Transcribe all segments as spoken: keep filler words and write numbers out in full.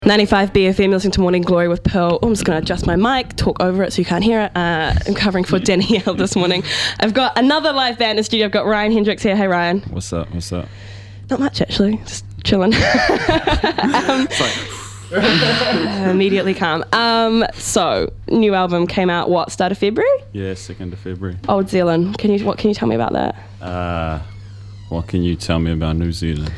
ninety-five B F M, listening to Morning Glory with Pearl. Oh, I'm just going to adjust my mic, talk over it so you can't hear it. Uh, I'm covering for Danielle this morning. I've got another live band in the studio. I've got Ryan Hendricks here. Hey, Ryan. What's up? What's up? Not much, actually. Just chilling. um, uh, immediately calm. Um, so, new album came out, what, start of February? Yeah, second of February. Old Zealand. Can you, what can you tell me about that? Uh, what can you tell me about New Zealand?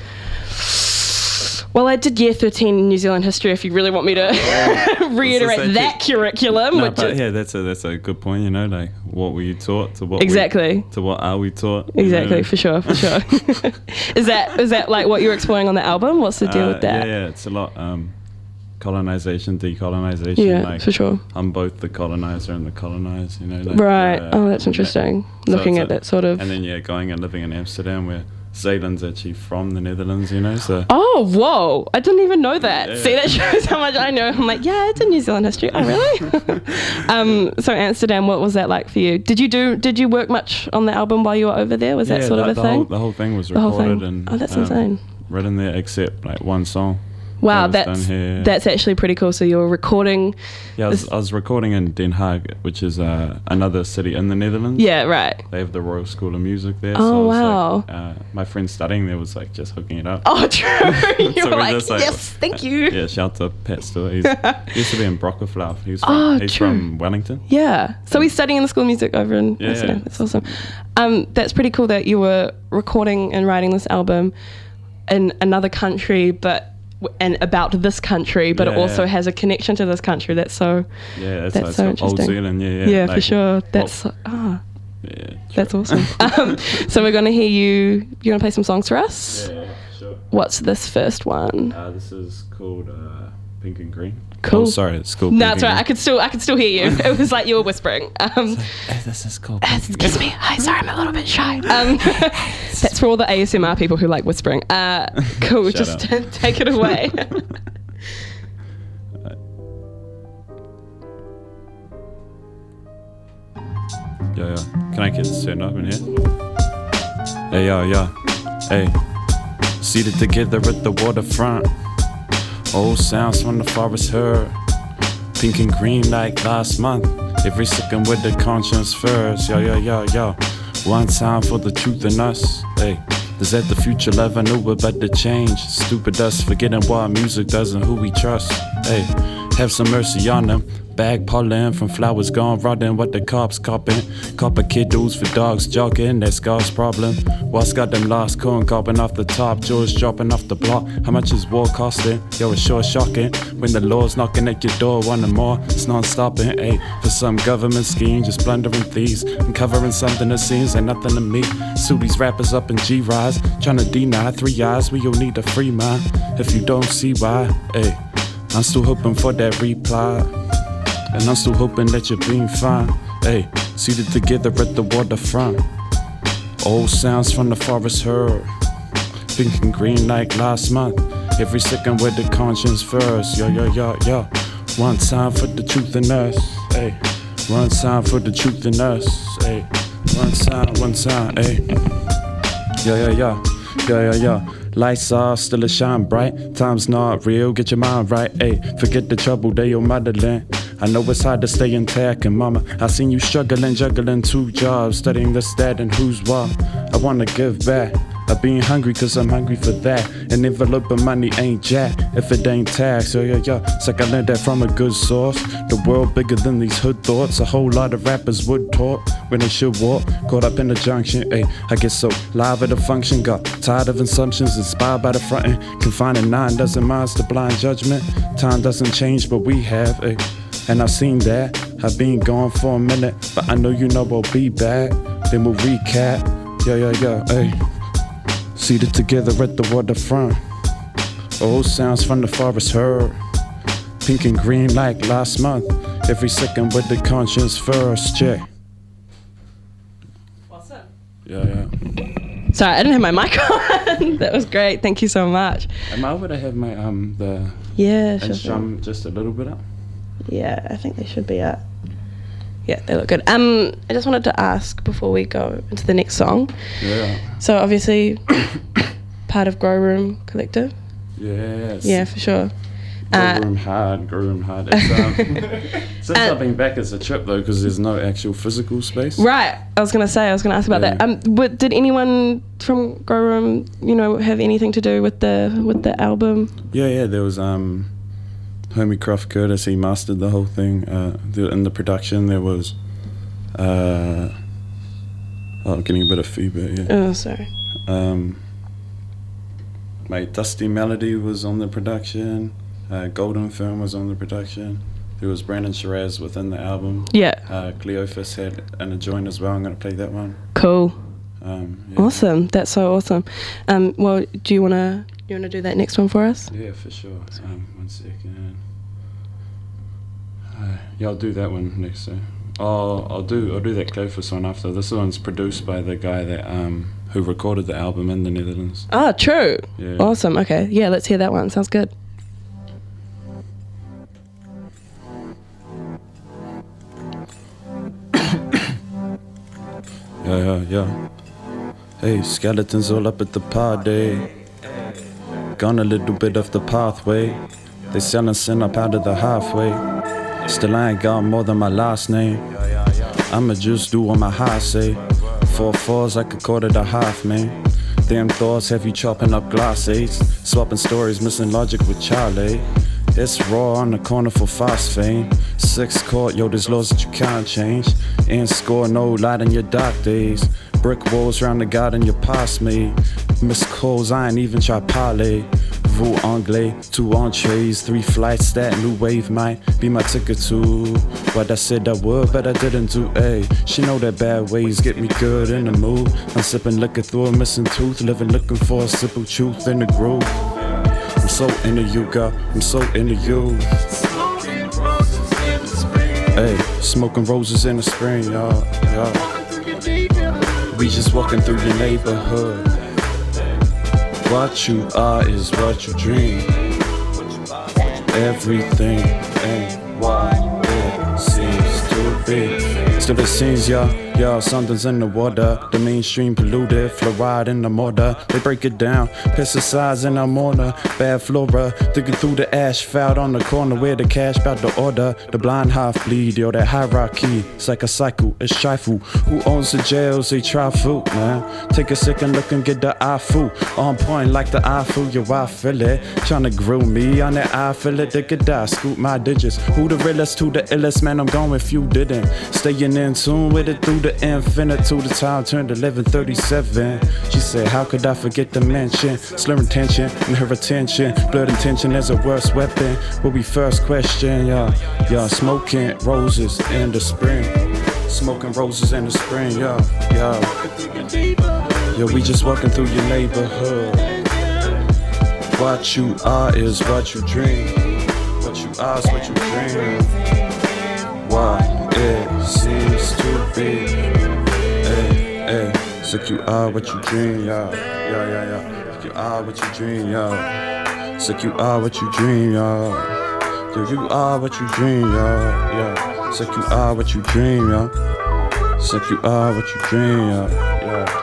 Well, I did year thirteen New Zealand history, if you really want me to reiterate that that cu- curriculum. No, which but is, yeah, that's a that's a good point. You know, like what were you taught to what exactly we, to what are we taught? You exactly know? for sure, for sure. is that is that like what you're exploring on the album? What's the deal uh, with that? Yeah, yeah, it's a lot. Um, colonization, decolonization. Yeah, like, for sure. I'm both the colonizer and the colonized. You know, like, Right. uh, Oh, that's interesting. So Looking it's at a- that sort of. And then yeah, going and living in Amsterdam, where Zeeland's actually from the Netherlands. You know, so. Oh, whoa! I didn't even know that. Yeah. See, that shows how much I know. I'm like, yeah, it's in New Zealand history. Oh, really? um, so Amsterdam, what was that like for you? Did you do? Did you work much on the album while you were over there? Was that Yeah, sort the, of a the thing? Whole, the whole thing was The whole recorded thing. and Oh, that's um, insane. written there, except like one song. Wow, that was that's done here. that's actually pretty cool. So you were recording. Yeah, I was, this- I was recording in Den Haag, which is uh, another city in the Netherlands. Yeah, right. They have the Royal School of Music there. Oh, so I was wow. Like, uh, my friend studying there was like just hooking it up. Oh, true. you So were we're like, just like- yes, thank you. Yeah, shout to Pat Stewart. He's, he used to be in Brockerfluff. He's from, Oh, he's true. from Wellington. Yeah. So he's studying in the School of Music over in Yeah, Amsterdam. yeah. That's awesome. Um, that's pretty cool that you were recording and writing this album in another country, but and about this country, but it Yeah, also yeah. has a connection to this country. That's so. Yeah, that's, That's that's so old interesting. Zealand. Yeah, yeah. Yeah, for like, sure. what- That's ah, yeah, true. that's awesome. um, so we're gonna hear you. You gonna play some songs for us? Yeah, yeah, sure. What's this first one? Uh, this is called uh, Pink and Green. Cool. Oh, sorry, it's called No, Pink that's and right. I could still, I could still hear you. It was like you were whispering. Um, Hey, this is called Pink and Excuse me. Hi, sorry, I'm a little bit shy. Um, that's for all the A S M R people who like whispering. Uh, cool, Shut just take it away. Yeah, yeah. Can I get this turned up in here? Hey, yeah, yeah. Hey. Seated together at the waterfront. Old sounds from the forest heard. Pink and green like last month. Every second with the conscience first. Yeah, yeah, yeah, yeah. One time for the truth in us. Hey. Is that the future love I knew about the change? Stupid us forgetting what music does and who we trust. Hey, have some mercy on them. Bag pollen from flowers gone rotten. What the cops copping? Copper kiddos for dogs jogging. That's God's problem. What's got them lost? Corn copping off the top. Jaws dropping off the block. How much is war costing? Yo, it's sure shocking. When the law's knocking at your door, wanting more. It's non-stopping. Hey, for some government scheme, just plundering thieves and covering something that seems like nothing to me. Sue these rappers up in G-Rise, trying to deny three eyes. We all need a free mind. If you don't see why, hey, I'm still hoping for that reply. And I'm still hoping that you're being fine. Hey, seated together at the waterfront. Old sounds from the forest heard. Pink and green like last month. Every second with the conscience first. Yo, yo, yo, yo. One time for the truth in us. Hey, one time for the truth in us. Hey, one time, one time. Hey, yo, yo, yo, yo, yo, yo. Lights off, still a shine bright. Time's not real, get your mind right. Hey, forget the trouble, they your motherland. I know it's hard to stay intact, and mama, I seen you struggling, juggling two jobs, studying this, that, and who's what. I wanna give back. I been hungry cause I'm hungry for that. An envelope of money ain't jack if it ain't tax. Yo, yo, yo, it's like I learned that from a good source. The world bigger than these hood thoughts. A whole lot of rappers would talk when they should walk. Caught up in the junction, ayy, I get so live at the function. Got tired of assumptions, inspired by the frontin'. Confining nine dozen minds to blind judgment. Time doesn't change, but we have, ayy. And I've seen that. I've been gone for a minute, but I know you know I'll be back. Then we'll recap. Yo, yo, yo, ayy. Seated together at the waterfront. Old sounds from the forest heard. Pink and green like last month. Every second with the conscience first. Check. Awesome. Yeah, yeah. Sorry, I didn't have my mic on. That was great. Thank you so much. Am I able to have my um the Yeah, sure. drum just a little bit up? Yeah, I think they should be at. Yeah, they look good. Um, I just wanted to ask before we go into the next song. Yeah. So obviously, part of Grow Room Collective. Yes. Yeah, for sure. Uh, Go room hard, go room hard. It's, um, since Uh, I've been back, it's a trip though, because there's no actual physical space. Right. I was going to say, I was going to ask about Yeah. that. Um, but did anyone from Grow Room, you know, have anything to do with the with the album? Yeah, yeah. There was um, Homie Croft Curtis. He mastered the whole thing. Uh, the, in the production, there was. Uh, oh, I'm getting a bit of feedback. Yeah. Oh, sorry. Um, mate, Dusty Melody was on the production. Uh, Golden Film was on the production. There was Brandon Shiraz within the album. Yeah. Uh, Cleophas had an adjoint as well. I'm going to play that one. Cool. Um, yeah. Awesome. That's so awesome. Um, well, do you want to you want to do that next one for us? Yeah, for sure. Um, one second. Uh, yeah, I'll do that one next time. Oh, I'll do I'll do that Cleophas one after. This one's produced by the guy that um who recorded the album in the Netherlands. Ah, true. Yeah. Awesome. Okay. Yeah, let's hear that one. Sounds good. Yeah, yeah, yeah. Hey, skeletons all up at the party. Gone a little bit off the pathway. They selling sin up out of the halfway. Still I ain't got more than my last name. I'ma just do what my heart say. Four fours like a quarter to half, man. Damn thoughts have you chopping up glass eights. Swapping stories, missing logic with Charlie. It's raw on the corner for fast fame. Six court, yo, there's laws that you can't change. And score no light in your dark days. Brick walls round the garden you passed me. Missed calls, I ain't even try parlay. Vous anglais, two entrees, three flights. That new wave might be my ticket to what I said I would, but I didn't do. Ayy, she know that bad ways get me good in the mood. I'm sipping liquor through a missing tooth, living looking for a simple truth in the groove. I'm so into you, girl. I'm so into you. Hey, smoking roses in the spring, y'all. y'all. We just walking through your neighborhood. What you are is what you dream. Everything ain't what it seems to be. Still it seems, y'all, y'all, something's in the water. The mainstream polluted, fluoride in the mortar. They break it down, pesticides in our mortar. Bad flora, digging through the asphalt on the corner where the cash bout to order. The blind half bleed, yo, that hierarchy. It's like a cycle, it's trifle. Who owns the jails? They try food, man. Take a second look and get the eye food. On point like the eye food, yo, I feel it. Tryna grill me on that eye, feel it. They could die, scoop my digits. Who the realest to the illest, man, I'm gone if you didn't. Staying in tune with it through the infinite. To the time turned eleven thirty-seven. She said, how could I forget to mention slur intention and her attention. Blood intention is a worse weapon. What we first question, y'all. Y'all smoking roses in the spring. Smoking roses in the spring, y'all. Y'all. Yo, we just walking through your neighborhood. What you are is what you dream. What you are is what you dream. What it seems to be. Hey, hey. So you are what you dream, y'all. Yeah, yeah, yeah. So you are what you dream, y'all. So you are what you dream, y'all. Yo, you are what you dream, y'all. Yeah. So you are what you dream, y'all. So you are what you dream, y'all. Yeah.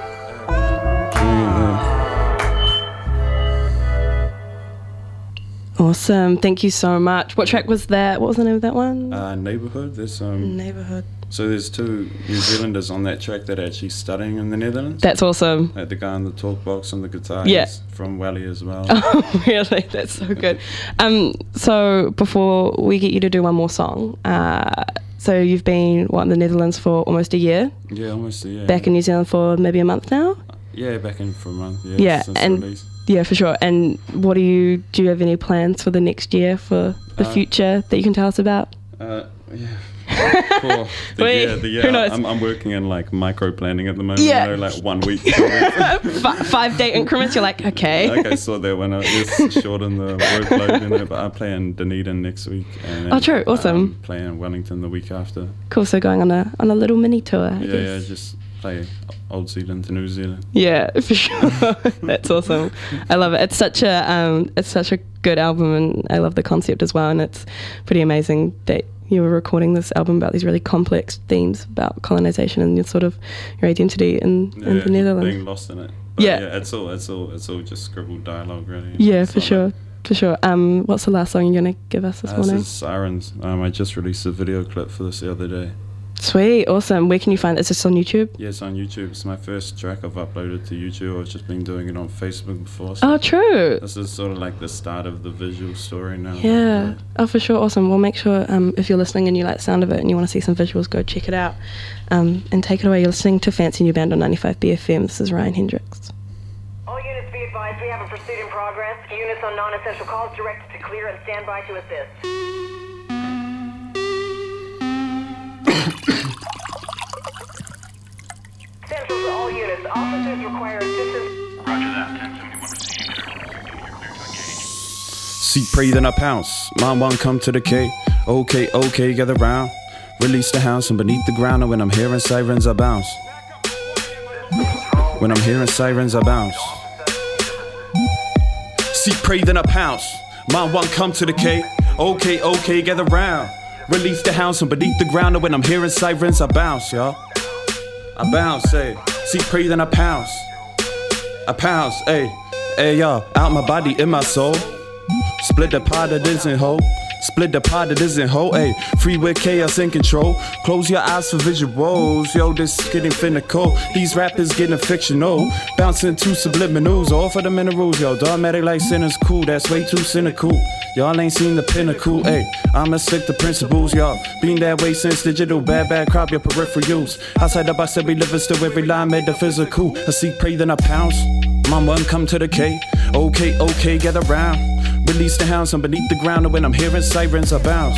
Awesome. Thank you so much. What track was that? What was the name of that one? Uh, Neighborhood. There's um. Neighborhood. So there's two New Zealanders on that track that are actually studying in the Netherlands. That's awesome. Like the guy on the talk box on the guitar. Yeah. He's from Wally as well. Oh, really? That's so good. Um. So before we get you to do one more song, uh, so you've been what in the Netherlands for almost a year. Yeah, almost a year. Back in New Zealand for maybe a month now. Yeah, back in for a month. Yeah. Yeah, since and release. yeah, for sure. And what do you do? You have any plans for the next year for the Uh, future that you can tell us about? Uh, yeah. For the Wait, year, the year. who knows? I'm, I'm working in like micro planning at the moment. Yeah. You know, like one week. two weeks. F- five day increments. You're like, okay. Like I saw that when I just shorten the workload, you know. But I play in Dunedin next week. And then, Oh, true. Awesome. Um, play in Wellington the week after. Cool. So going on a on a little mini tour. I Yeah, guess. yeah. Just play Old Zealand to New Zealand. Yeah, for sure. That's awesome. I love it. It's such a um, it's such a good album, and I love the concept as well. And it's pretty amazing that you were recording this album about these really complex themes about colonization and your sort of your identity in, Yeah, in the Netherlands. being lost in it. But Yeah. yeah, it's all it's all it's all just scribbled dialogue, really. Yeah, It's for not sure. Like, For sure. Um, what's the last song you're going to give us this Uh, morning? This is Sirens. Um, I just released a video clip for this the other day. Sweet, awesome. Where can you find it? Is this on YouTube? Yeah, it's on YouTube. It's my first track I've uploaded to YouTube. I've just been doing it on Facebook before. So Oh, true. this is sort of like the start of the visual story now. Yeah. Oh, for sure. Awesome. Well, make sure um, if you're listening and you like the sound of it and you want to see some visuals, go check it out. Um, and take it away. You're listening to Fancy New Band on ninety-five B F M. This is Ryan Hendricks. All units be advised, we have a pursuit in progress. Units on non-essential calls directed to clear and stand by to assist. Central to all units. Officers require assistance. Roger that. ten seventy-one received. You're clear to engage. See, pray, then I pounce. Mom one come to the K. Okay, okay, gather round. Release the hounds from beneath the ground, and when I'm hearing sirens, I bounce. When I'm hearing sirens, I bounce. See, pray, then I pounce. Mom one come to the K. Okay, okay, gather round. Release the hounds from beneath the ground, and when I'm hearing sirens, I bounce, y'all. I bounce, hey. See, pray, then I pounce. I pounce, hey. Hey, y'all. Out my body, in my soul. Split the pot that isn't whole. Split the pot that isn't whole, ayy. Free with chaos in control. Close your eyes for visuals. Yo, this is getting finna cold. These rappers getting fictional. Bouncing to subliminals. All for the minerals, yo. Dogmatic like sinners, cool. That's way too cynical. Y'all ain't seen the pinnacle, ayy. I'ma stick to principles, y'all. Been that way since digital. Bad, bad crop, your peripherals. Outside the box that we live, still every line metaphysical. I see, pray, then I pounce. Mom one come to the K. Okay, okay, gather round. Release the hounds from beneath the ground, and when I'm hearing sirens, I bounce.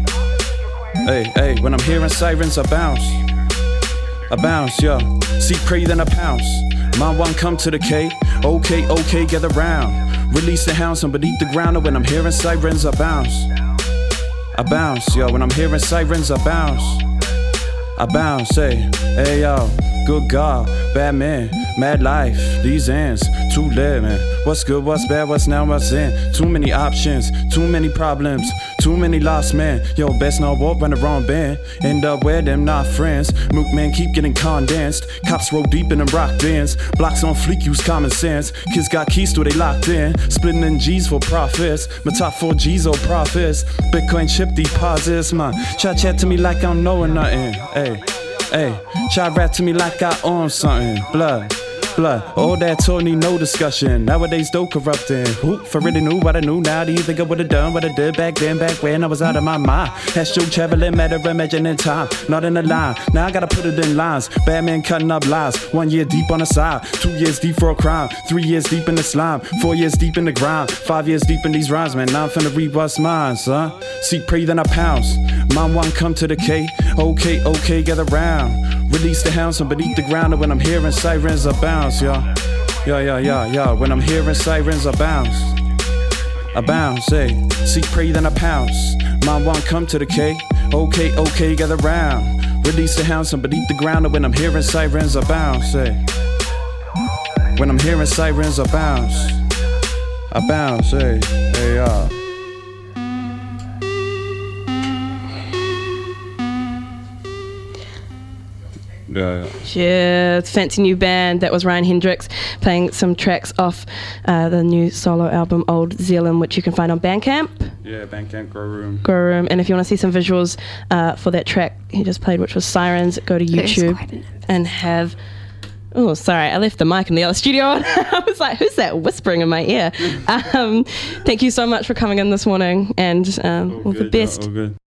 Hey, hey, when I'm hearing sirens, I bounce. I bounce, yo. See, pray, then I pounce. Mom one come to the K. Okay, okay, gather round. Release the hounds from beneath the ground, and when I'm hearing sirens, I bounce. I bounce, yo. When I'm hearing sirens, I bounce. I bounce, hey, hey, yo. Good God, bad man, mad life, these ends, too living. What's good, what's bad, what's now, what's in? Too many options, too many problems, too many lost men. Yo, best not walk, run the wrong band. End up where them not friends. Mook man keep getting condensed. Cops roll deep in them rock bins. Blocks on fleek, use common sense. Kids got keys to they locked in. Splitting in G's for profits. My top four G's or profits. Bitcoin chip deposits, man. Try chat to me like I'm knowing nothing. Hey. Hey, try rap to me like I own something. Blood, blood, all that Tony, no discussion. Nowadays, though corrupting. Who for really knew what I knew now? Do you think I would've done what I did back then, back when I was out of my mind? Astro traveling, matter, imagining time. Not in a line, now I gotta put it in lines. Bad man cutting up lies. One year deep on the side, two years deep for a crime. Three years deep in the slime, four years deep in the grind. Five years deep in these rhymes, man. Now I'm finna read what's mine, son. See, pray, then I pounce. Mom one come to the K. Okay, okay, gather round. Release the hounds from beneath the ground, and when I'm hearing sirens, I bounce, y'all. Yeah, yeah, yeah, yeah. When I'm hearing sirens, I bounce. I bounce, hey. See, pray, then I pounce. Mom one come to the K. Okay, okay, gather round. Release the hounds from beneath the ground, and when I'm hearing sirens, I bounce, hey. When I'm hearing sirens, I bounce. I bounce, hey, hey, y'all. Yeah, yeah. Yeah, Fancy New Band. That was Ryan Hendricks playing some tracks off uh, the new solo album Old Zealand, which you can find on Bandcamp. Yeah, Bandcamp, Grow Room. Grow Room. And if you want to see some visuals uh, for that track he just played, which was Sirens, go to YouTube and have... Oh, sorry, I left the mic in the other studio on. I was like, who's that whispering in my ear? Um, thank you so much for coming in this morning, and um, all, all the good, best. Yeah, all good.